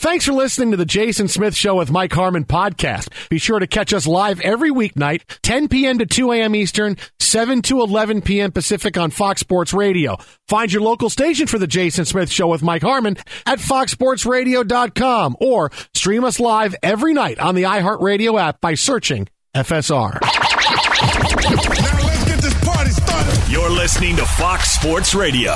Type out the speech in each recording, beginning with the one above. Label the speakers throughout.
Speaker 1: Thanks for listening to the Jason Smith Show with Mike Harmon podcast. Be sure to catch us live every weeknight, 10 p.m. to 2 a.m. Eastern, 7 to 11 p.m. Pacific on Fox Sports Radio. Find your local station for the Jason Smith Show with Mike Harmon at foxsportsradio.com or stream us live every night on the iHeartRadio app by searching FSR.
Speaker 2: Now let's get this party started.
Speaker 3: You're listening to Fox Sports Radio.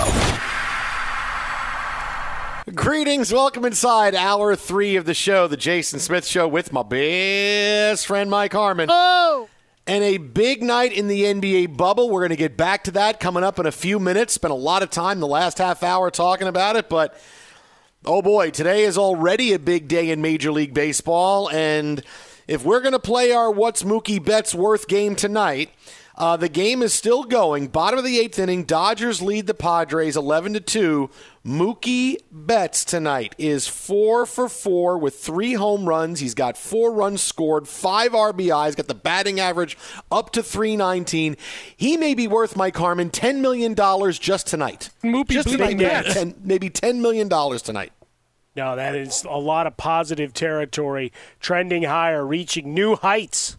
Speaker 1: Greetings. Welcome inside Hour 3 of the show, the Jason Smith Show with my best friend Mike Harmon.
Speaker 4: Oh!
Speaker 1: And a big night in the NBA bubble. We're going to get back to that coming up in a few minutes. Spent a lot of time the last half hour talking about it, but oh boy, today is already a big day in Major League Baseball. And if we're going to play our What's Mookie Betts Worth game tonight, the game is still going. Bottom of the 8th inning, Dodgers lead the Padres 11-2. Mookie Betts tonight is 4 for 4 with 3 home runs. He's got 4 runs scored, 5 RBIs, got the batting average up to .319. He may be worth, Mike Harmon, $10 million just tonight.
Speaker 4: Just tonight,
Speaker 1: maybe $10 million tonight.
Speaker 4: No, that is a lot of positive territory, trending higher, reaching new heights.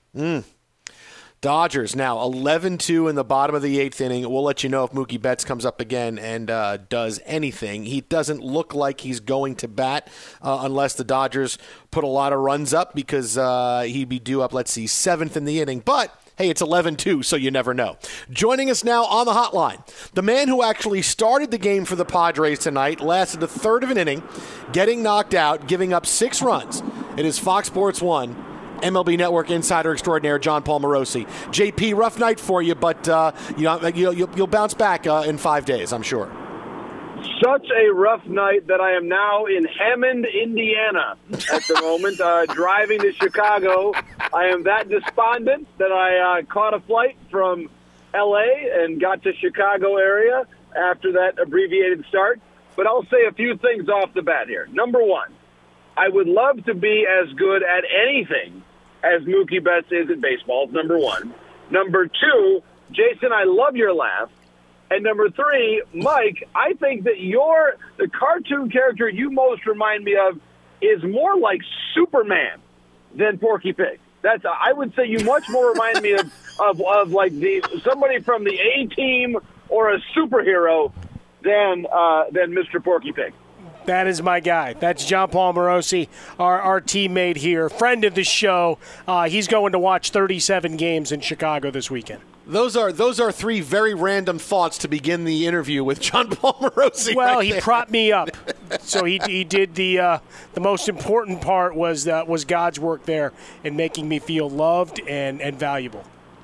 Speaker 1: Dodgers now 11-2 in the bottom of the 8th inning. We'll let you know if Mookie Betts comes up again and does anything. He doesn't look like he's going to bat unless the Dodgers put a lot of runs up because he'd be due up, 7th in the inning. But hey, it's 11-2, so you never know. Joining us now on the hotline, the man who actually started the game for the Padres tonight, lasted a third of an inning, getting knocked out, giving up 6 runs. It is Fox Sports 1. MLB Network insider extraordinaire John Paul Morosi. JP, rough night for you, but you'll bounce back in 5 days, I'm sure.
Speaker 5: Such a rough night that I am now in Hammond, Indiana at the moment, driving to Chicago. I am that despondent that I caught a flight from L.A. and got to Chicago area after that abbreviated start. But I'll say a few things off the bat here. Number one, I would love to be as good at anything as Mookie Betts is at baseball, number one. Number two, Jason, I love your laugh. And number three, Mike, I think that the cartoon character you most remind me of is more like Superman than Porky Pig. I would say you much more remind me of like somebody from the A-Team or a superhero than Mr. Porky Pig.
Speaker 4: That is my guy. That's John Paul Morosi, our teammate here, friend of the show. He's going to watch 37 games in Chicago this weekend.
Speaker 1: Those are 3 very random thoughts to begin the interview with John Paul Morosi.
Speaker 4: Well,
Speaker 1: right
Speaker 4: he
Speaker 1: there.
Speaker 4: propped me up, so he did the most important part was God's work there in making me feel loved and valuable.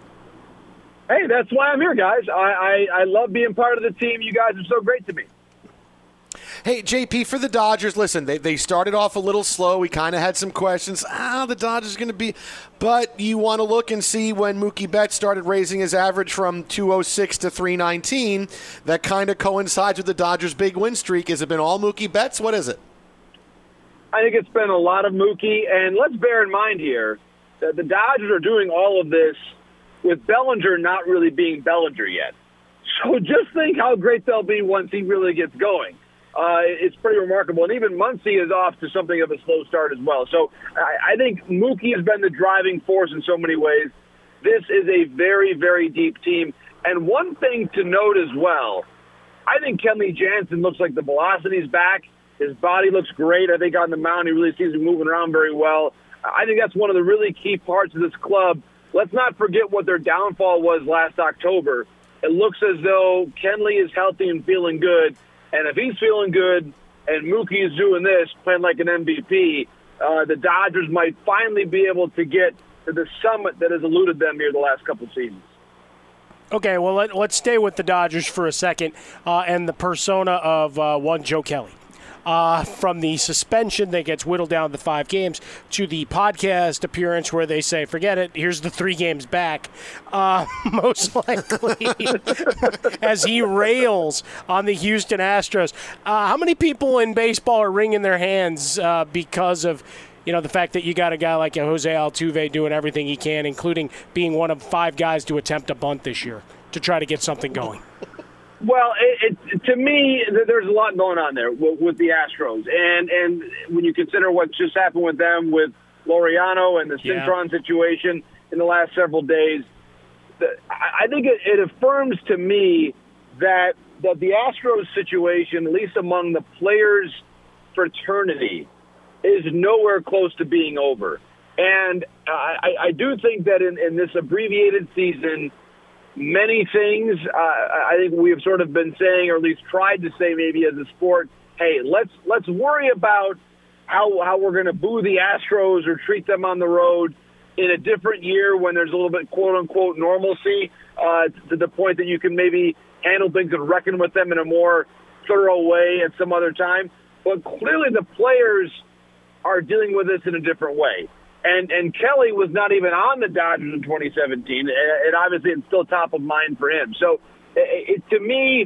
Speaker 5: Hey, that's why I'm here, guys. I love being part of the team. You guys are so great to me.
Speaker 1: Hey, JP, for the Dodgers, listen, they started off a little slow. We kind of had some questions. The Dodgers going to be. But you want to look and see when Mookie Betts started raising his average from 206 to 319. That kind of coincides with the Dodgers' big win streak. Has it been all Mookie Betts? What is it?
Speaker 5: I think it's been a lot of Mookie. And let's bear in mind here that the Dodgers are doing all of this with Bellinger not really being Bellinger yet. So just think how great they'll be once he really gets going. It's pretty remarkable. And even Muncy is off to something of a slow start as well. So I think Mookie has been the driving force in so many ways. This is a very, very deep team. And one thing to note as well, I think Kenley Jansen looks like the velocity's back. His body looks great. I think on the mound he really seems to be moving around very well. I think that's one of the really key parts of this club. Let's not forget what their downfall was last October. It looks as though Kenley is healthy and feeling good. And if he's feeling good and Mookie is doing this, playing like an MVP, the Dodgers might finally be able to get to the summit that has eluded them here the last couple of seasons.
Speaker 4: Okay, well, let's stay with the Dodgers for a second and the persona of one Joe Kelly. From the suspension that gets whittled down to 5 games to the podcast appearance where they say, forget it, here's the 3 games back, most likely, as he rails on the Houston Astros. How many people in baseball are wringing their hands because of the fact that you got a guy like Jose Altuve doing everything he can, including being one of 5 guys to attempt a bunt this year to try to get something going?
Speaker 5: Well, to me, there's a lot going on there with the Astros. And when you consider what just happened with them, with Laureano and the Cintron situation in the last several days, I think it affirms to me that the Astros situation, at least among the players' fraternity, is nowhere close to being over. And I do think that in this abbreviated season, many things I think we have sort of been saying, or at least tried to say maybe as a sport, hey, let's worry about how we're going to boo the Astros or treat them on the road in a different year when there's a little bit quote-unquote normalcy to the point that you can maybe handle things and reckon with them in a more thorough way at some other time. But clearly the players are dealing with this in a different way. And Kelly was not even on the Dodgers in 2017, and obviously it's still top of mind for him. So to me,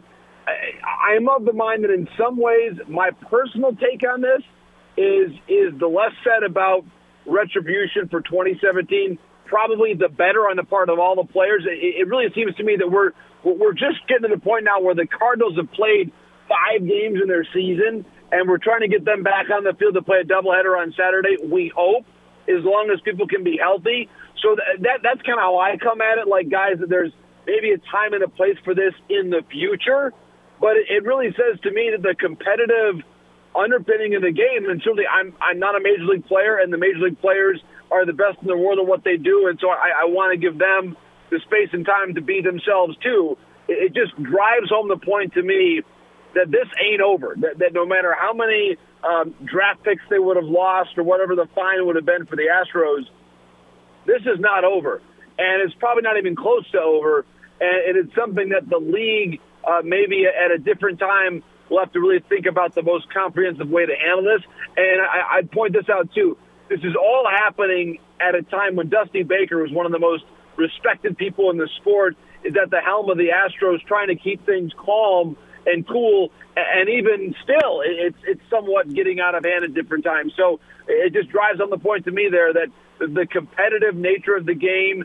Speaker 5: I am of the mind that in some ways my personal take on this is the less said about retribution for 2017, probably the better on the part of all the players. It really seems to me that we're just getting to the point now where the Cardinals have played 5 games in their season, and we're trying to get them back on the field to play a doubleheader on Saturday, we hope, as long as people can be healthy. So that's kind of how I come at it, like, guys, that there's maybe a time and a place for this in the future. But it really says to me that the competitive underpinning of the game, and certainly I'm not a Major League player, and the Major League players are the best in the world at what they do, and so I want to give them the space and time to be themselves too. It just drives home the point to me that this ain't over, that no matter how many draft picks they would have lost or whatever the fine would have been for the Astros, this is not over. And it's probably not even close to over, and it's something that the league maybe at a different time will have to really think about the most comprehensive way to handle this. And I'd point this out, too. This is all happening at a time when Dusty Baker was one of the most respected people in the sport, is at the helm of the Astros trying to keep things calm and cool, and even still, it's somewhat getting out of hand at different times. So it just drives on the point to me there that the competitive nature of the game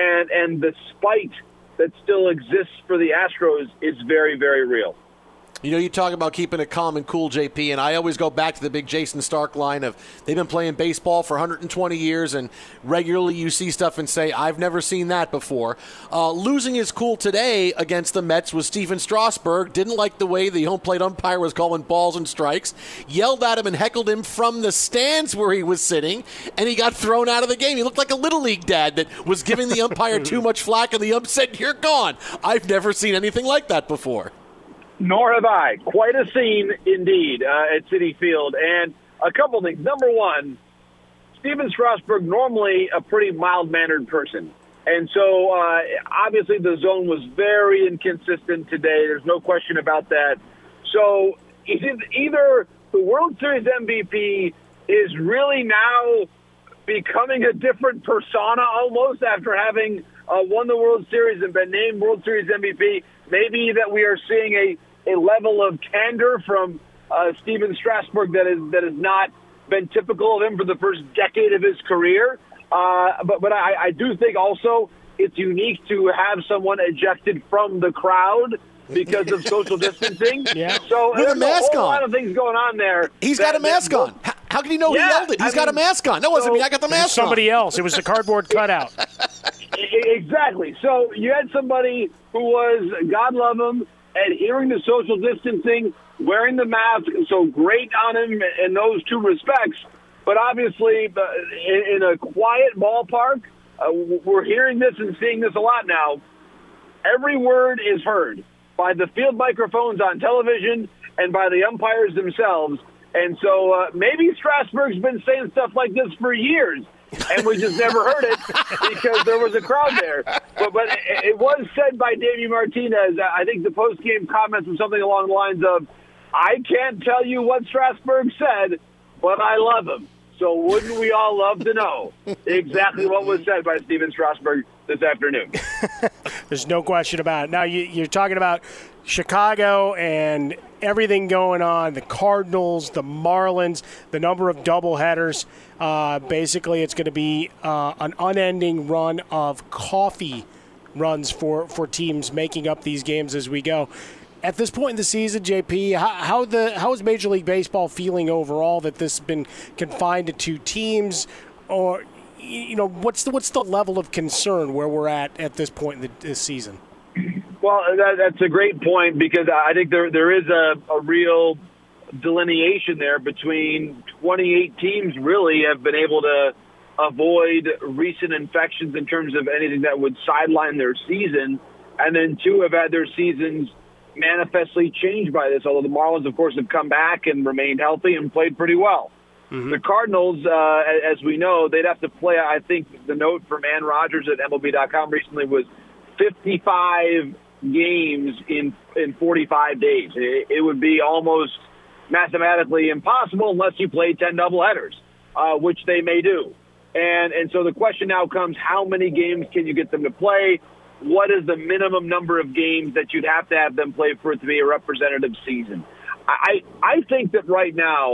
Speaker 5: and the spite that still exists for the Astros is very, very real.
Speaker 1: You know, you talk about keeping it calm and cool, JP, and I always go back to the big Jason Stark line of they've been playing baseball for 120 years, and regularly you see stuff and say, I've never seen that before. Losing his cool today against the Mets was Steven Strasburg. Didn't like the way the home plate umpire was calling balls and strikes, yelled at him and heckled him from the stands where he was sitting, and he got thrown out of the game. He looked like a Little League dad that was giving the umpire too much flack, and the ump said, you're gone. I've never seen anything like that before.
Speaker 5: Nor have I. Quite a scene, indeed, at Citi Field. And a couple things. Number one, Steven Strasburg, normally a pretty mild-mannered person. And so, obviously, the zone was very inconsistent today. There's no question about that. So, either the World Series MVP is really now becoming a different persona almost after having won the World Series and been named World Series MVP. Maybe that we are seeing a level of candor from Steven Strasburg that has not been typical of him for the first decade of his career. But I do think also it's unique to have someone ejected from the crowd because of social distancing.
Speaker 4: Yeah.
Speaker 5: So
Speaker 1: with a mask
Speaker 5: a whole
Speaker 1: on.
Speaker 5: lot of things going on there.
Speaker 1: He's got a mask on. How can you know he yelled it? He's got a mask on. That wasn't me. I got the mask on.
Speaker 4: Somebody else. It was the cardboard cutout.
Speaker 5: Exactly. So you had somebody who was, God love him, adhering to social distancing, wearing the mask, so great on him in those two respects. But obviously, in a quiet ballpark, we're hearing this and seeing this a lot now. Every word is heard by the field microphones on television and by the umpires themselves. And so maybe Strasburg's been saying stuff like this for years, and we just never heard it because there was a crowd there. But it was said by Davey Martinez. I think the post-game comments were something along the lines of, I can't tell you what Strasburg said, but I love him. So wouldn't we all love to know exactly what was said by Steven Strasburg this afternoon?
Speaker 4: There's no question about it. Now, you're talking about Chicago and everything going on, the Cardinals, the Marlins, the number of doubleheaders. Basically, it's going to be an unending run of coffee runs for teams making up these games as we go. At this point in the season, JP, how is Major League Baseball feeling overall that this has been confined to 2 teams? Or, what's the level of concern where we're at this point in this season?
Speaker 5: Well, that's a great point because I think there is a real delineation there between 28 teams really have been able to avoid recent infections in terms of anything that would sideline their season, and then 2 have had their seasons manifestly changed by this, although the Marlins, of course, have come back and remained healthy and played pretty well. Mm-hmm. The Cardinals, as we know, they'd have to play, I think the note from Ann Rogers at MLB.com recently was 55 games in 45 days. It would be almost mathematically impossible unless you play 10 doubleheaders, which they may do. And so the question now comes, how many games can you get them to play? What is the minimum number of games that you'd have to have them play for it to be a representative season? I think that right now,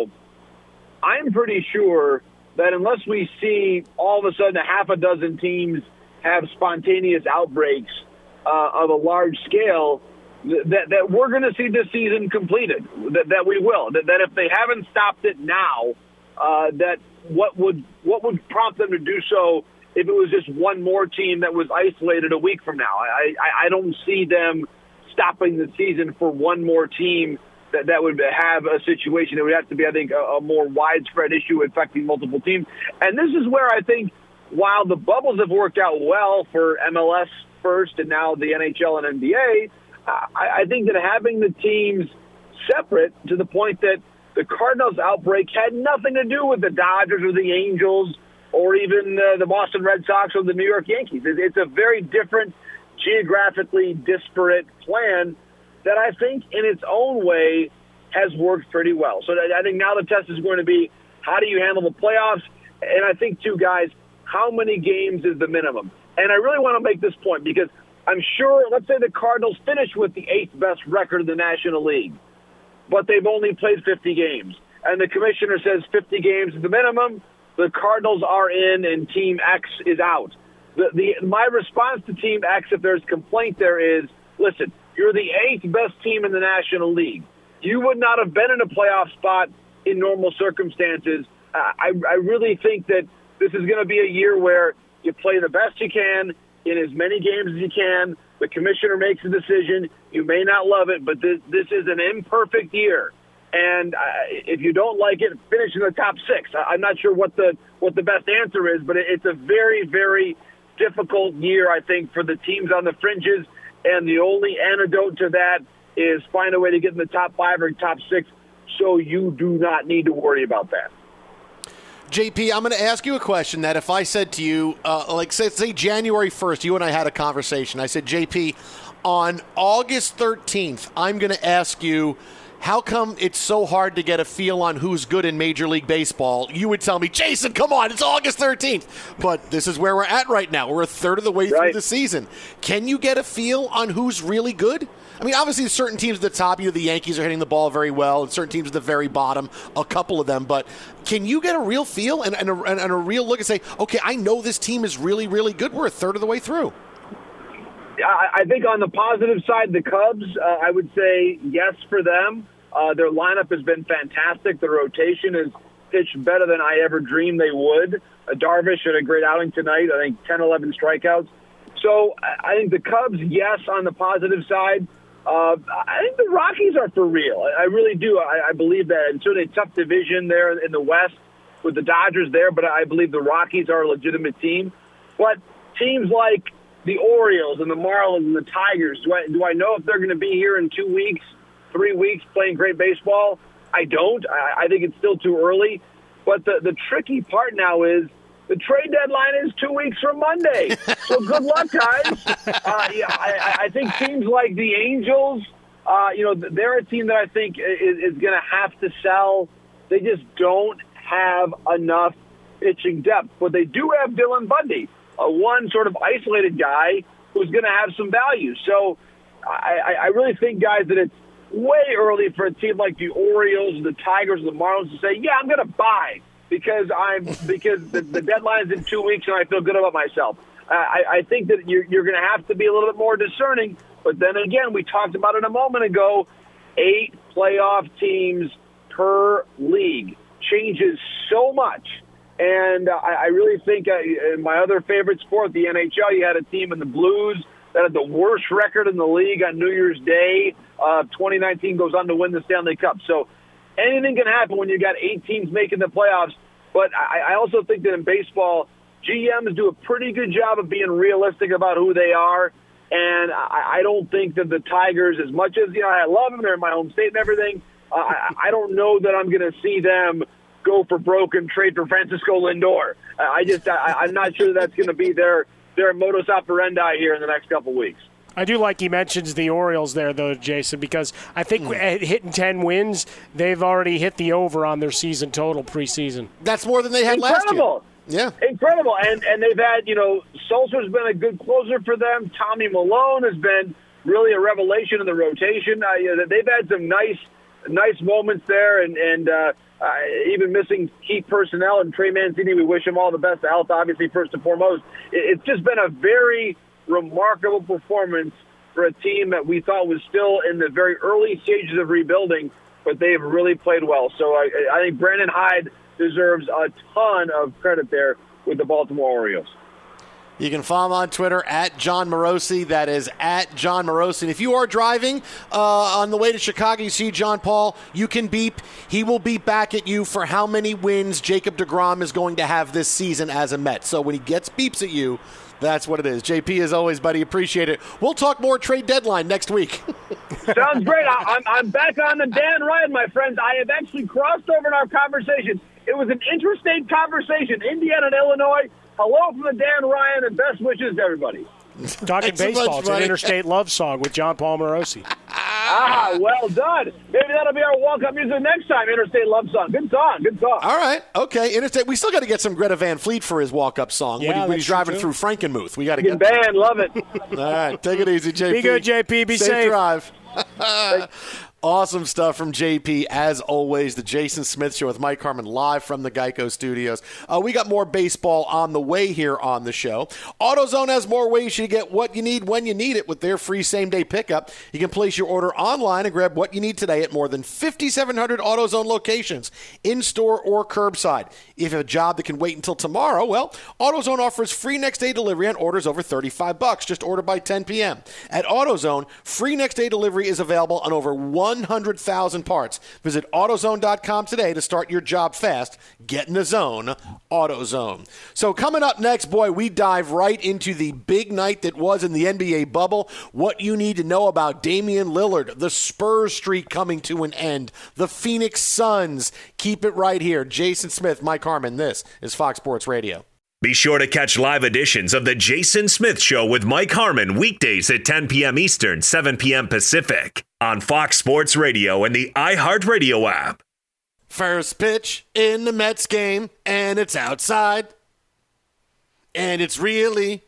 Speaker 5: I'm pretty sure that unless we see all of a sudden a half a dozen teams have spontaneous outbreaks of a large scale, that we're going to see this season completed, that we will. That if they haven't stopped it now, that what would prompt them to do so if it was just one more team that was isolated a week from now? I don't see them stopping the season for one more team that would have a situation. It would have to be, I think, a more widespread issue affecting multiple teams. And this is where I think, while the bubbles have worked out well for MLS first and now the NHL and NBA, I think that having the teams separate to the point that the Cardinals outbreak had nothing to do with the Dodgers or the Angels or even the Boston Red Sox or the New York Yankees. It's a very different, geographically disparate plan that I think in its own way has worked pretty well. So I think now the test is going to be, how do you handle the playoffs? And I think, too, guys, how many games is the minimum? And I really want to make this point because I'm sure, let's say the Cardinals finish with the 8th best record in the National League, but they've only played 50 games. And the commissioner says 50 games is the minimum. The Cardinals are in and Team X is out. My response to Team X, if there's complaint there, is, listen, you're the 8th best team in the National League. You would not have been in a playoff spot in normal circumstances. I really think that this is going to be a year where you play the best you can in as many games as you can. The commissioner makes a decision. You may not love it, but this is an imperfect year. And if you don't like it, finish in the top 6. I'm not sure what the best answer is, but it's a very, very difficult year, I think, for the teams on the fringes. And the only antidote to that is find a way to get in the top 5 or top 6 so you do not need to worry about that.
Speaker 1: JP, I'm going to ask you a question that if I said to you, say January 1st, you and I had a conversation. I said, JP, on August 13th, I'm going to ask you, how come it's so hard to get a feel on who's good in Major League Baseball? You would tell me, Jason, come on, it's August 13th. But this is where we're at right now. We're a third of the way through the season. Can you get a feel on who's really good? I mean, obviously, certain teams at the top, the Yankees are hitting the ball very well, and certain teams at the very bottom, a couple of them. But can you get a real feel and a real look and say, okay, I know this team is really, really good. We're a third of the way through.
Speaker 5: I think on the positive side, the Cubs, I would say yes for them. Their lineup has been fantastic. The rotation is pitched better than I ever dreamed they would. Darvish had a great outing tonight. I think 10, 11 strikeouts. So I think the Cubs, yes, on the positive side. I think the Rockies are for real. I really do. I believe that. And certainly a tough division there in the West with the Dodgers there, but I believe the Rockies are a legitimate team. But teams like the Orioles and the Marlins and the Tigers, do I know if they're going to be here in 2 weeks, 3 weeks playing great baseball? I don't. I think it's still too early. But the tricky part now is the trade deadline is 2 weeks from Monday. So good luck, guys. I think teams like the Angels, they're a team that I think is going to have to sell. They just don't have enough pitching depth. But they do have Dylan Bundy, one sort of isolated guy who's going to have some value. So I really think, guys, that it's way early for a team like the Orioles, the Tigers, the Marlins to say, yeah, I'm going to buy because the deadline's in 2 weeks and I feel good about myself. I think that you're going to have to be a little bit more discerning, But then again, we talked about it a moment ago, 8 playoff teams per league changes so much. And I really think in my other favorite sport, the NHL, you had a team in the Blues that had the worst record in the league on New Year's Day. 2019 goes on to win the Stanley Cup. So anything can happen when you got 8 teams making the playoffs. But I also think that in baseball, GMs do a pretty good job of being realistic about who they are. And I don't think that the Tigers, as much as, I love them, they're in my home state and everything, I don't know that I'm going to see them go for broke and trade for Francisco Lindor. I'm not sure that's going to be their modus operandi here in the next couple weeks.
Speaker 4: I do like he mentions the Orioles there, though, Jason, because I think hitting 10 wins, they've already hit the over on their season total preseason.
Speaker 1: That's more than they had last year. Yeah.
Speaker 5: Incredible. And they've had, Sulcer's been a good closer for them. Tommy Malone has been really a revelation in the rotation. They've had some nice moments there, and even missing key personnel. And Trey Mancini, we wish him all the best of health, obviously, first and foremost. It's just been a very remarkable performance for a team that we thought was still in the very early stages of rebuilding, but they've really played well. So I think Brandon Hyde deserves a ton of credit there with the Baltimore Orioles.
Speaker 1: You can follow him on Twitter at John Morosi. That is at John Morosi. And if you are driving on the way to Chicago, you see John Paul, you can beep. He will beep back at you for how many wins Jacob deGrom is going to have this season as a Met. So when he gets beeps at you, that's what it is. JP, as always, buddy, appreciate it. We'll talk more trade deadline next week.
Speaker 5: Sounds great. I'm back on the Dan Ryan, my friends. I have actually crossed over in our conversation. It was an interstate conversation, Indiana and Illinois. Hello from the Dan Ryan, and best wishes to everybody.
Speaker 4: Talking baseball, it's an interstate love song with John Paul Morosi.
Speaker 5: Well done. Maybe that'll be our walk-up music next time, Interstate Love Song. Good song.
Speaker 1: All right, okay, Interstate. We still got to get some Greta Van Fleet for his walk-up song when he's driving through Frankenmuth. We got to get
Speaker 5: band. Love it.
Speaker 1: All right, take it easy, JP.
Speaker 4: Be good, JP. Be safe.
Speaker 1: Drive. Awesome stuff from JP, as always. The Jason Smith Show with Mike Harmon live from the Geico Studios. We got more baseball on the way here on the show. AutoZone has more ways you get what you need when you need it with their free same-day pickup. You can place your order online and grab what you need today at more than 5,700 AutoZone locations, in-store or curbside. If you have a job that can wait until tomorrow, well, AutoZone offers free next-day delivery on orders over $35. Just order by 10 p.m. At AutoZone, free next-day delivery is available on over 100,000 parts. Visit AutoZone.com today to start your job fast. Get in the zone, AutoZone. So coming up next, boy, we dive right into the big night that was in the NBA bubble. What you need to know about Damian Lillard, the Spurs streak coming to an end, the Phoenix Suns. Keep it right here. Jason Smith, Mike Harmon. This is Fox Sports Radio.
Speaker 3: Be sure to catch live editions of The Jason Smith Show with Mike Harmon weekdays at 10 p.m. Eastern, 7 p.m. Pacific on Fox Sports Radio and the iHeartRadio app.
Speaker 1: First pitch in the Mets game, and it's outside. And it's really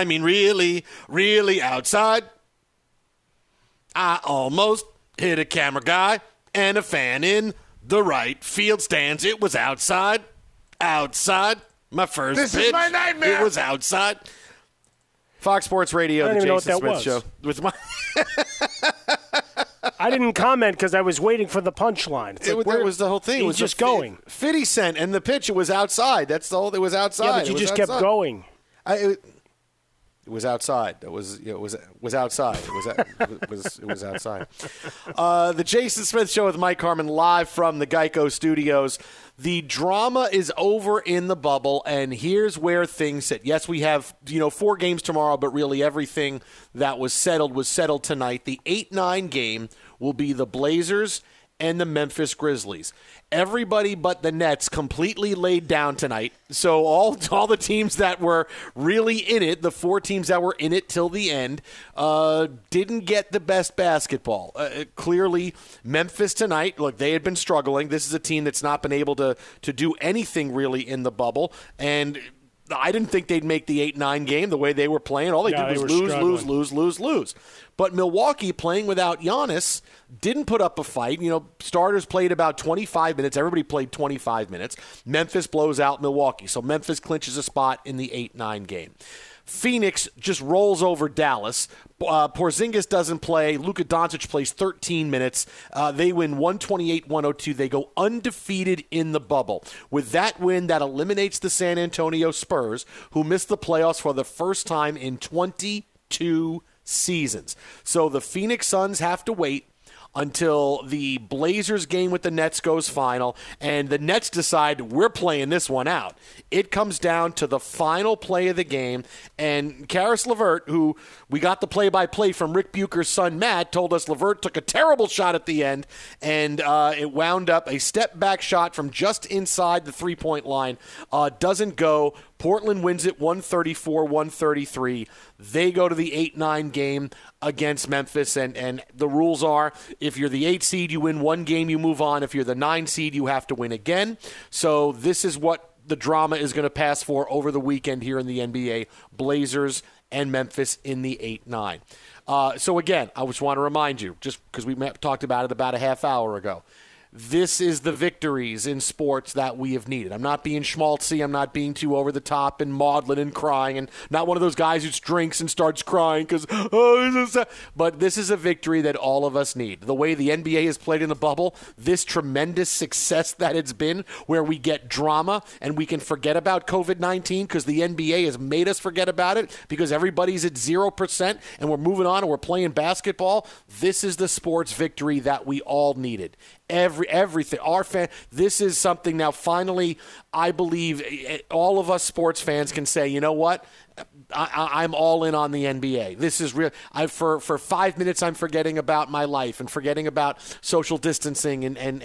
Speaker 1: outside. I almost hit a camera guy and a fan in the right field stands. It was outside. My first pitch.
Speaker 2: This is my nightmare.
Speaker 1: It was outside. Fox Sports Radio, the Jason Smith Show. With my
Speaker 4: I didn't comment because I was waiting for the punchline.
Speaker 1: That was the whole thing.
Speaker 4: He's
Speaker 1: it was
Speaker 4: just going.
Speaker 1: 50 Cent, and the pitch, it was outside. That's the whole. It was outside.
Speaker 4: Yeah, but you just kept going.
Speaker 1: It was outside. It was outside. It was outside. The Jason Smith Show with Mike Harmon live from the Geico Studios. The drama is over in the bubble, and here's where things sit. Yes, we have 4 games tomorrow, but really everything that was settled tonight. The 8-9 game will be the Blazers and the Memphis Grizzlies. Everybody but the Nets completely laid down tonight. So all the teams that were really in it, the 4 teams that were in it till the end, didn't get the best basketball. Clearly, Memphis tonight, look, they had been struggling. This is a team that's not been able to do anything really in the bubble. And I didn't think they'd make the 8-9 game the way they were playing. All they did was lose. But Milwaukee, playing without Giannis, didn't put up a fight. Starters played about 25 minutes. Everybody played 25 minutes. Memphis blows out Milwaukee. So Memphis clinches a spot in the 8-9 game. Phoenix just rolls over Dallas. Porzingis doesn't play. Luka Doncic plays 13 minutes. They win 128-102. They go undefeated in the bubble. With that win, that eliminates the San Antonio Spurs, who missed the playoffs for the first time in 22 seasons. So the Phoenix Suns have to wait until the Blazers game with the Nets goes final, and the Nets decide we're playing this one out. It comes down to the final play of the game, and Karis LeVert, who we got the play-by-play from Rick Bucher's son Matt, told us LeVert took a terrible shot at the end, and it wound up a step-back shot from just inside the three-point line. Doesn't go. Portland wins it 134-133. They go to the 8-9 game against Memphis, and the rules are if you're the 8 seed, you win one game, you move on. If you're the 9 seed, you have to win again. So this is what the drama is going to pass for over the weekend here in the NBA. Blazers and Memphis in the 8-9. So again, I just want to remind you, just because we talked about it about a half hour ago, this is the victories in sports that we have needed. I'm not being schmaltzy. I'm not being too over the top and maudlin and crying, and not one of those guys who drinks and starts crying because, but this is a victory that all of us need. The way the NBA has played in the bubble, this tremendous success that it's been, where we get drama and we can forget about COVID-19 because the NBA has made us forget about it because everybody's at 0% and we're moving on and we're playing basketball. This is the sports victory that we all needed. Everything. This is something now finally I believe all of us sports fans can say, you know what? I'm all in on the NBA. This is real. For 5 minutes, I'm forgetting about my life and forgetting about social distancing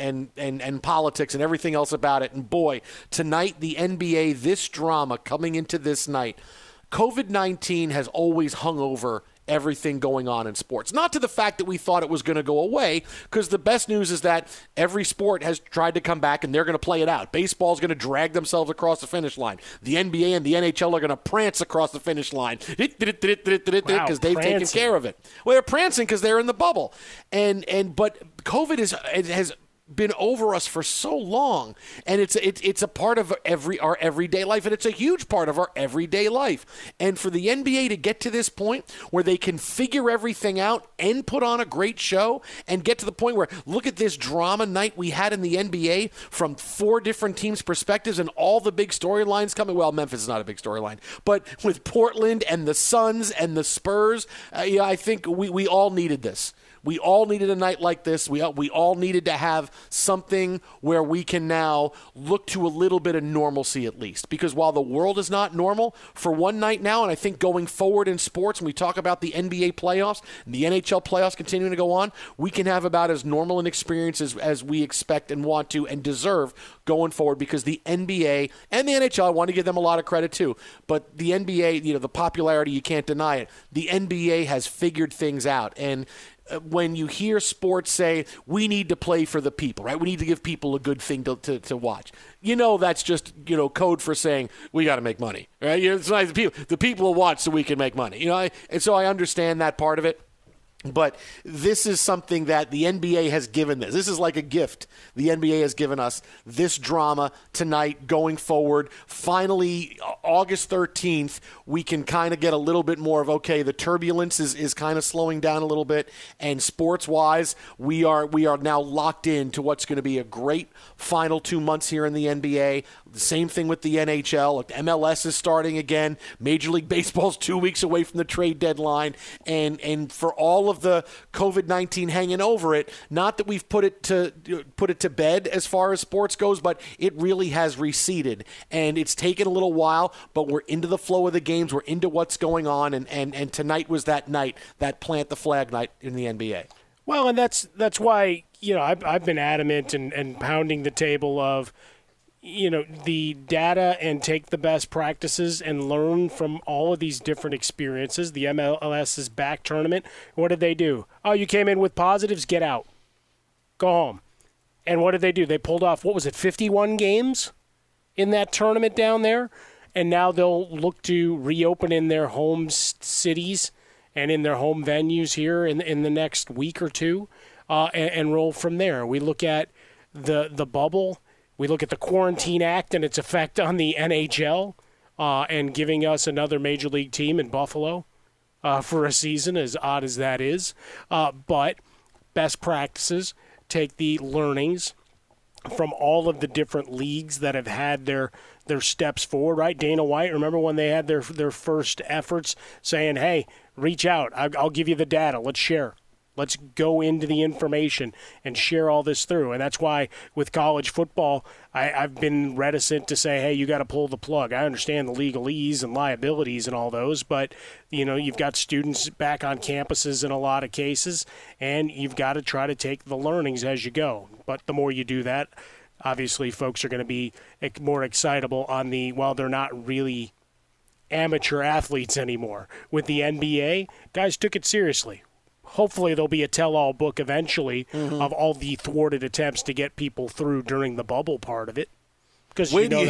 Speaker 1: and politics and everything else about it. And boy, tonight, the NBA, this drama coming into this night, COVID-19 has always hung over everything going on in sports. Not to the fact that we thought it was going to go away, because the best news is that every sport has tried to come back and they're going to play it out. Baseball's going to drag themselves across the finish line. The NBA and the NHL are going to prance across the finish line because they've taken care of it. Well, they're prancing because they're in the bubble. But COVID has been over us for so long, and it's a part of our everyday life, and it's a huge part of our everyday life. And for the NBA to get to this point where they can figure everything out and put on a great show and get to the point where, look at this drama night we had in the NBA from 4 different teams' perspectives and all the big storylines coming. Well, Memphis is not a big storyline, but with Portland and the Suns and the Spurs, I think we all needed this. We all needed a night like this. We all needed to have something where we can now look to a little bit of normalcy at least. Because while the world is not normal, for one night now, and I think going forward in sports, when we talk about the NBA playoffs and the NHL playoffs continuing to go on, we can have about as normal an experience as we expect and want to and deserve going forward, because the NBA and the NHL, I want to give them a lot of credit too, but the NBA, the popularity, you can't deny it. The NBA has figured things out. And when you hear sports say, we need to play for the people, right? We need to give people a good thing to watch. That's just, code for saying we got to make money, right? It's nice. The people will watch so we can make money, and so I understand that part of it. But this is something that the NBA has given this. This is like a gift. The NBA has given us this drama tonight going forward. Finally, August 13th, we can kind of get a little bit more of, okay, the turbulence is kind of slowing down a little bit. And sports-wise, we are now locked into what's going to be a great final 2 months here in the NBA. The same thing with the NHL. MLS is starting again. Major League Baseball's 2 weeks away from the trade deadline. And for all of the COVID-19 hanging over it, not that we've put it to bed as far as sports goes, but it really has receded. And it's taken a little while, but we're into the flow of the games. We're into what's going on. And tonight was that night, that plant the flag night in the NBA.
Speaker 4: Well, and that's why, I've been adamant and pounding the table of, the data and take the best practices and learn from all of these different experiences. The MLS's back tournament, what did they do? Oh, you came in with positives, get out. Go home. And what did they do? They pulled off, 51 games in that tournament down there? And now they'll look to reopen in their home cities and in their home venues here in the next week or two and roll from there. We look at the bubble. We look at the Quarantine Act and its effect on the NHL and giving us another major league team in Buffalo for a season, as odd as that is. But best practices, take the learnings from all of the different leagues that have had their steps forward, right? Dana White, remember when they had their first efforts saying, hey, reach out, I'll give you the data, let's share. Let's go into the information and share all this through. And that's why with college football, I've been reticent to say, hey, you got to pull the plug. I understand the legalese and liabilities and all those, but, you've got students back on campuses in a lot of cases, and you've got to try to take the learnings as you go. But the more you do that, obviously folks are going to be more excitable on they're not really amateur athletes anymore. With the NBA, guys took it seriously. Hopefully there'll be a tell-all book eventually of all the thwarted attempts to get people through during the bubble part of it. Because during the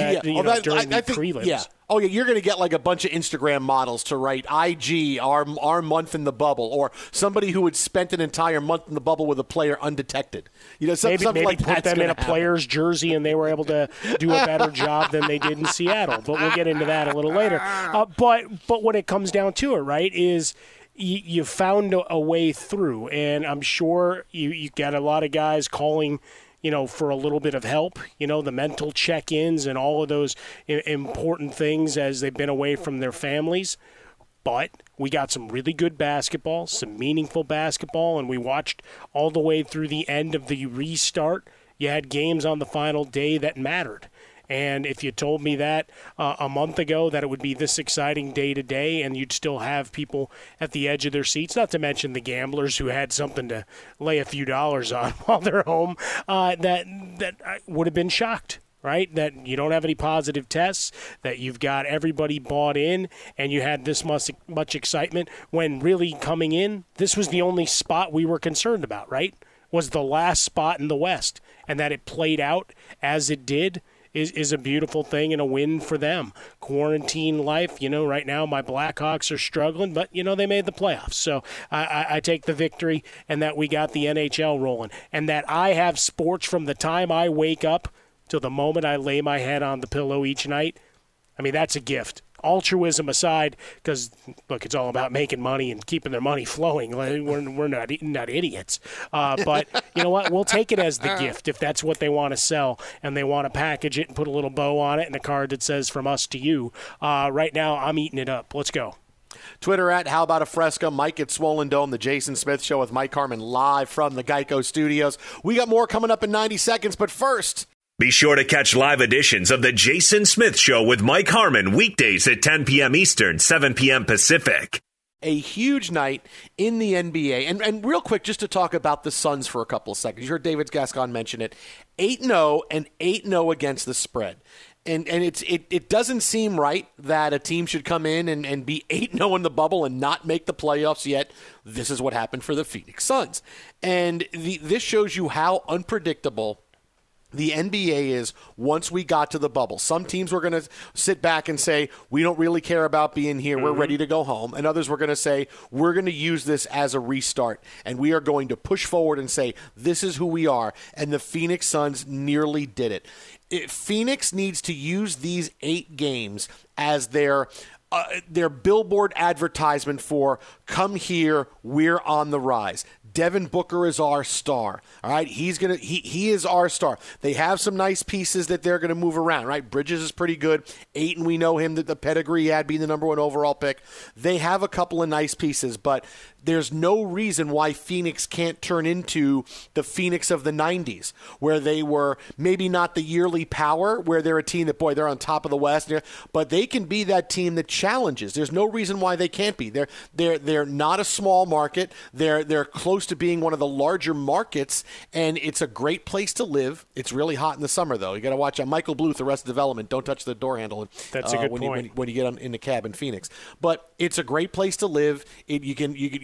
Speaker 4: prelims.
Speaker 1: Yeah. Oh, yeah, you're going to get like a bunch of Instagram models to write IG, our month in the bubble, or somebody who had spent an entire month in the bubble with a player undetected.
Speaker 4: Maybe
Speaker 1: like
Speaker 4: put them in a player's jersey and they were able to do a better job than they did in Seattle. But we'll get into that a little later. But when it comes down to it, right, is – you found a way through, and I'm sure you got a lot of guys calling, for a little bit of help, the mental check-ins and all of those important things as they've been away from their families. But we got some really good basketball, some meaningful basketball, and we watched all the way through the end of the restart. You had games on the final day that mattered. And if you told me that a month ago, that it would be this exciting day to day and you'd still have people at the edge of their seats, not to mention the gamblers who had something to lay a few dollars on while they're home, that I would have been shocked, right? That you don't have any positive tests, that you've got everybody bought in, and you had this much excitement when really coming in, this was the only spot we were concerned about, right? Was the last spot in the West, and that it played out as it did is a beautiful thing and a win for them. Quarantine life, right now my Blackhawks are struggling, but, they made the playoffs. So I take the victory, and that we got the NHL rolling, and that I have sports from the time I wake up till the moment I lay my head on the pillow each night. I mean, that's a gift. Altruism aside, because, look, it's all about making money and keeping their money flowing. We're not idiots. But you know what? We'll take it as the gift if that's what they want to sell and they want to package it and put a little bow on it and a card that says from us to you. Right now, I'm eating it up. Let's go.
Speaker 1: Twitter at How About a Fresca, Mike at Swollen Dome, the Jason Smith Show with Mike Harmon live from the Geico Studios. We got more coming up in 90 seconds, but first...
Speaker 3: Be sure to catch live editions of The Jason Smith Show with Mike Harmon weekdays at 10 p.m. Eastern, 7 p.m. Pacific.
Speaker 1: A huge night in the NBA. And real quick, just to talk about the Suns for a couple of seconds. You heard David Gascon mention it. 8-0 and 8-0 against the spread. And it doesn't seem right that a team should come in and be 8-0 in the bubble and not make the playoffs yet. This is what happened for the Phoenix Suns. And this shows you how unpredictable the NBA is once we got to the bubble. Some teams were going to sit back and say, we don't really care about being here. We're ready to go home. And others were going to say, we're going to use this as a restart. And we are going to push forward and say, this is who we are. And the Phoenix Suns nearly did it. Phoenix needs to use these 8 games as their billboard advertisement for, come here, we're on the rise. Devin Booker is our star. All right, he is our star. They have some nice pieces that they're going to move around. Right, Bridges is pretty good. Ayton, we know him, that the pedigree he had being the number 1 overall pick. They have a couple of nice pieces, but there's no reason why Phoenix can't turn into the Phoenix of the 90s, where they were maybe not the yearly power, where they're a team that, boy, they're on top of the West, but they can be that team that challenges. There's no reason why they can't be. They're not a small market. They're close to being one of the larger markets, and it's a great place to live. It's really hot in the summer, though. You got to watch out. Michael Bluth, Arrested Development. Don't touch the door handle.
Speaker 4: That's a good point.
Speaker 1: When you get in the cab in Phoenix, but it's a great place to live. You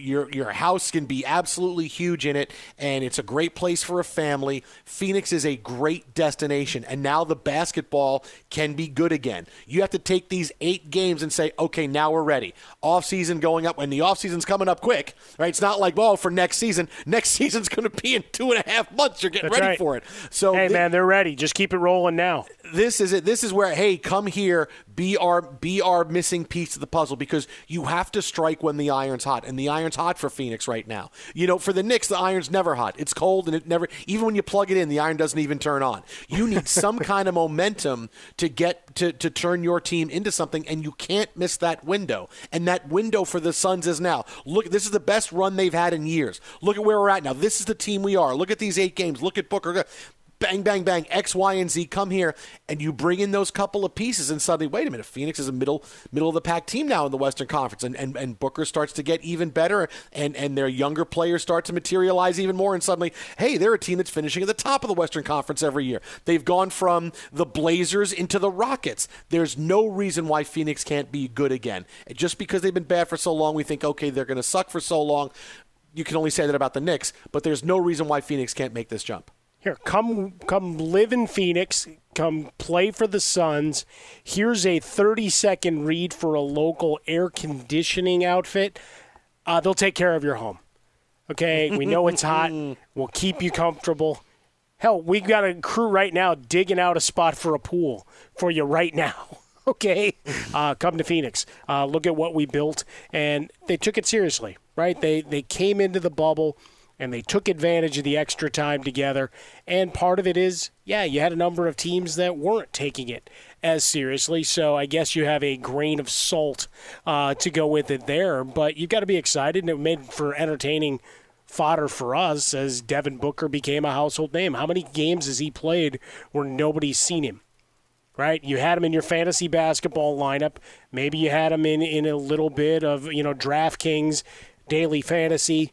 Speaker 1: Your house can be absolutely huge in it, and it's a great place for a family. Phoenix is a great destination, and now the basketball can be good again. You have to take these 8 games and say, okay, now we're ready. Off-season going up, and the off-season's coming up quick, right? It's not like, well, for next season. Next season's going to be in 2.5 months. You're getting ready for it. So,
Speaker 4: hey, man, they're ready. Just keep it rolling now.
Speaker 1: This is it. This is where, hey, come here, be our missing piece of the puzzle, because you have to strike when the iron's hot, and the iron's hot for Phoenix right now. For the Knicks, the iron's never hot. It's cold, and it never, even when you plug it in, the iron doesn't even turn on. You need some kind of momentum to get to turn your team into something, and you can't miss that window. And that window for the Suns is now. Look, this is the best run they've had in years. Look at where we're at now. This is the team we are. Look at these 8 games. Look at Booker. Bang, bang, bang, X, Y, and Z, come here, and you bring in those couple of pieces, and suddenly, wait a minute, Phoenix is a middle of the pack team now in the Western Conference, and Booker starts to get even better, and their younger players start to materialize even more, and suddenly, hey, they're a team that's finishing at the top of the Western Conference every year. They've gone from the Blazers into the Rockets. There's no reason why Phoenix can't be good again. Just because they've been bad for so long, we think, okay, they're going to suck for so long. You can only say that about the Knicks, but there's no reason why Phoenix can't make this jump.
Speaker 4: Here, come live in Phoenix. Come play for the Suns. Here's a 30-second read for a local air conditioning outfit. They'll take care of your home. Okay, we know it's hot. We'll keep you comfortable. Hell, we got a crew right now digging out a spot for a pool for you right now. Okay, come to Phoenix. Look at what we built, and they took it seriously, right? They came into the bubble, and they took advantage of the extra time together. And part of it is, you had a number of teams that weren't taking it as seriously. So I guess you have a grain of salt to go with it there. But you've got to be excited, and it made for entertaining fodder for us as Devin Booker became a household name. How many games has he played where nobody's seen him? Right? You had him in your fantasy basketball lineup. Maybe you had him in a little bit of, DraftKings, daily fantasy,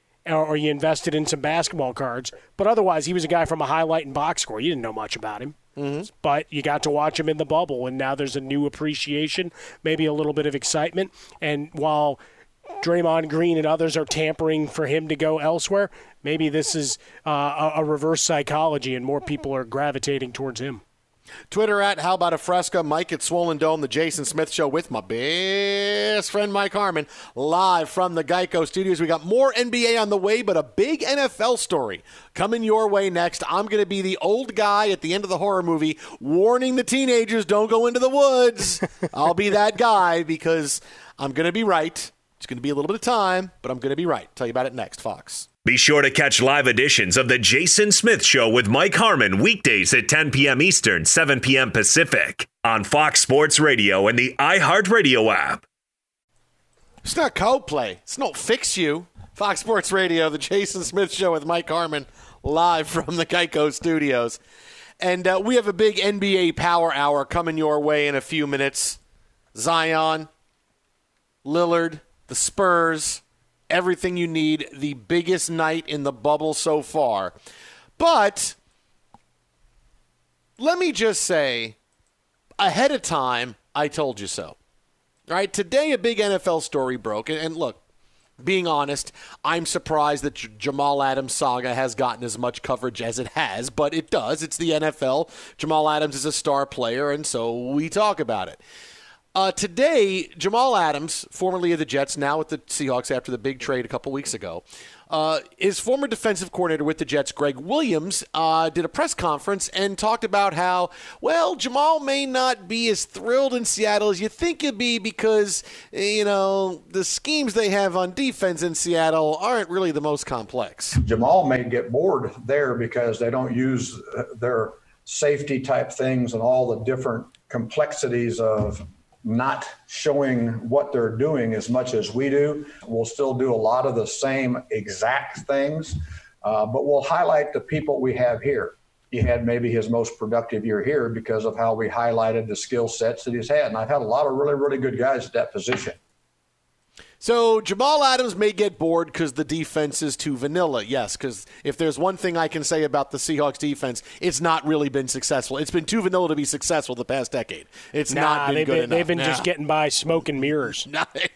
Speaker 4: or you invested in some basketball cards. But otherwise, he was a guy from a highlight and box score. You didn't know much about him. Mm-hmm. But you got to watch him in the bubble, and now there's a new appreciation, maybe a little bit of excitement. And while Draymond Green and others are tampering for him to go elsewhere, maybe this is a reverse psychology, and more people are gravitating towards him.
Speaker 1: Twitter at How About a Fresca, Mike at Swollen Dome, the Jason Smith Show with my best friend Mike Harmon, live from the Geico Studios. We got more NBA on the way, but a big NFL story coming your way next. I'm going to be the old guy at the end of the horror movie warning the teenagers, don't go into the woods. I'll be that guy because I'm going to be right. It's going to be a little bit of time, but I'm going to be right. Tell you about it next, Fox.
Speaker 3: Be sure to catch live editions of The Jason Smith Show with Mike Harmon weekdays at 10 p.m. Eastern, 7 p.m. Pacific on Fox Sports Radio and the iHeartRadio app.
Speaker 1: It's not Coldplay. It's not Fix You. Fox Sports Radio, The Jason Smith Show with Mike Harmon, live from the Geico Studios. And we have a big NBA Power Hour coming your way in a few minutes. Zion, Lillard, the Spurs, everything you need, the biggest night in the bubble so far. But let me just say, ahead of time, I told you so. All right, today a big NFL story broke. And look, being honest, I'm surprised that Jamal Adams saga has gotten as much coverage as it has, but it does. It's the NFL. Jamal Adams is a star player, and so we talk about it. Today, Jamal Adams, formerly of the Jets, now with the Seahawks after the big trade a couple weeks ago, his former defensive coordinator with the Jets, Greg Williams, did a press conference and talked about how, well, Jamal may not be as thrilled in Seattle as you think he'd be because, the schemes they have on defense in Seattle aren't really the most complex.
Speaker 6: Jamal may get bored there because they don't use their safety type things and all the different complexities of not showing what they're doing as much as we do. We'll still do a lot of the same exact things, but we'll highlight the people we have here. He had maybe his most productive year here because of how we highlighted the skill sets that he's had. And I've had a lot of really, really good guys at that position.
Speaker 1: So Jamal Adams may get bored because the defense is too vanilla. Yes, because if there's one thing I can say about the Seahawks defense, it's not really been successful. It's been too vanilla to be successful the past decade. It's not been good enough.
Speaker 4: They've been just getting by smoke and mirrors.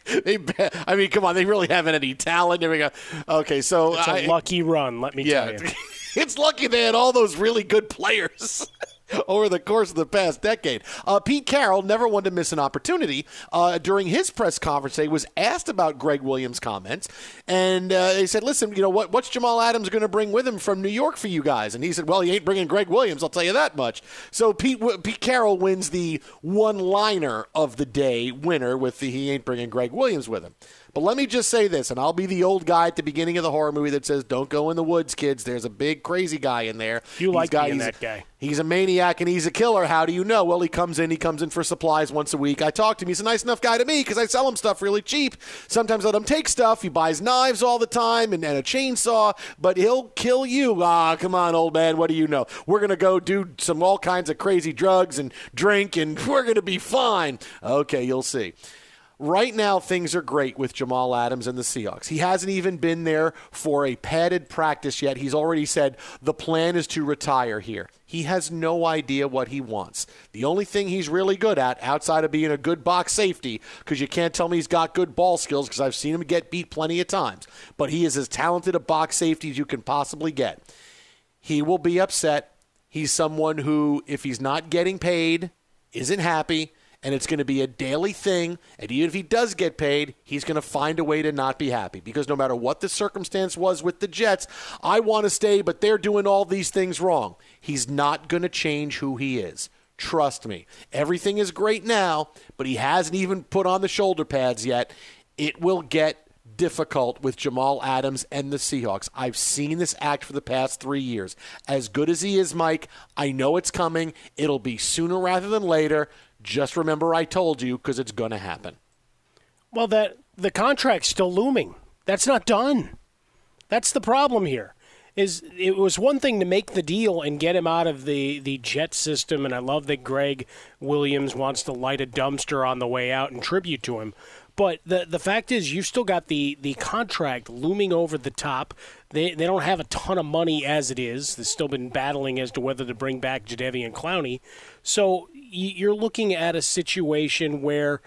Speaker 1: I mean, come on. They really haven't any talent. There we go. Okay, so
Speaker 4: it's a lucky run, let me tell you.
Speaker 1: It's lucky they had all those really good players over the course of the past decade. Pete Carroll, never one to miss an opportunity, during his press conference today was asked about Greg Williams' comments, and they said, listen, what's Jamal Adams going to bring with him from New York for you guys? And he said, well, he ain't bringing Greg Williams, I'll tell you that much. So Pete Carroll wins the one-liner of the day winner with the he ain't bringing Greg Williams with him. But let me just say this, and I'll be the old guy at the beginning of the horror movie that says, don't go in the woods, kids. There's a big crazy guy in there.
Speaker 4: You like being that guy.
Speaker 1: He's a maniac and he's a killer. How do you know? Well, he comes in for supplies once a week. I talk to him. He's a nice enough guy to me because I sell him stuff really cheap. Sometimes I let him take stuff. He buys knives all the time and a chainsaw, but he'll kill you. Come on, old man. What do you know? We're going to go do all kinds of crazy drugs and drink, and we're going to be fine. Okay, you'll see. Right now, things are great with Jamal Adams and the Seahawks. He hasn't even been there for a padded practice yet. He's already said the plan is to retire here. He has no idea what he wants. The only thing he's really good at, outside of being a good box safety, because you can't tell me he's got good ball skills because I've seen him get beat plenty of times, but he is as talented a box safety as you can possibly get. He will be upset. He's someone who, if he's not getting paid, isn't happy. And it's going to be a daily thing. And even if he does get paid, he's going to find a way to not be happy. Because no matter what the circumstance was with the Jets, I want to stay, but they're doing all these things wrong. He's not going to change who he is. Trust me. Everything is great now, but he hasn't even put on the shoulder pads yet. It will get difficult with Jamal Adams and the Seahawks. I've seen this act for the past 3 years. As good as he is, Mike, I know it's coming. It'll be sooner rather than later. Just remember I told you, because it's going to happen.
Speaker 4: Well, the contract's still looming. That's not done. That's the problem here. It was one thing to make the deal and get him out of the Jet system, and I love that Greg Williams wants to light a dumpster on the way out in tribute to him. But the fact is, you've still got the contract looming over the top. They don't have a ton of money as it is. They've still been battling as to whether to bring back Jadeveon Clowney. So you're looking at a situation where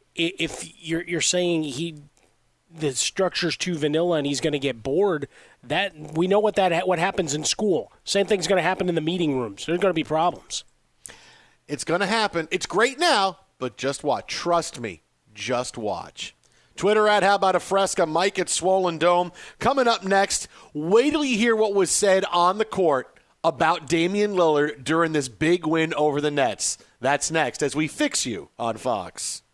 Speaker 4: if you're saying the structure's too vanilla and he's going to get bored, that we know what happens in school. Same thing's going to happen in the meeting rooms. There's going to be problems.
Speaker 1: It's going to happen. It's great now, but just watch. Trust me. Just watch. Twitter at How About a Fresca, Mike at Swollen Dome. Coming up next, wait till you hear what was said on the court about Damian Lillard during this big win over the Nets. That's next as we fix you on Fox.